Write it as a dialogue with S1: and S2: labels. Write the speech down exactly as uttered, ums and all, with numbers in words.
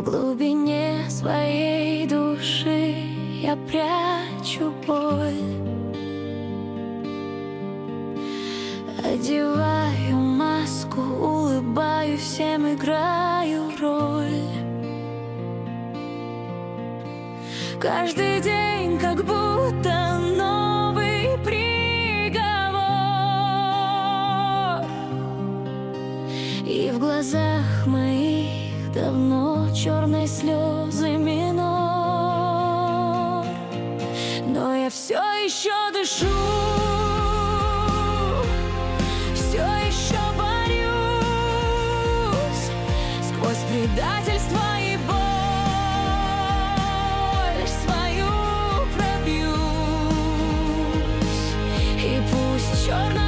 S1: глубине своей души я прячу боль. Одеваю маску, улыбаюсь всем, играю роль. Каждый день как будто новый приговор, и в глазах моих давно черные слезы минор. Но я все еще дышу, все еще борюсь сквозь предательство и боль. Свою пробьюсь, и пусть черная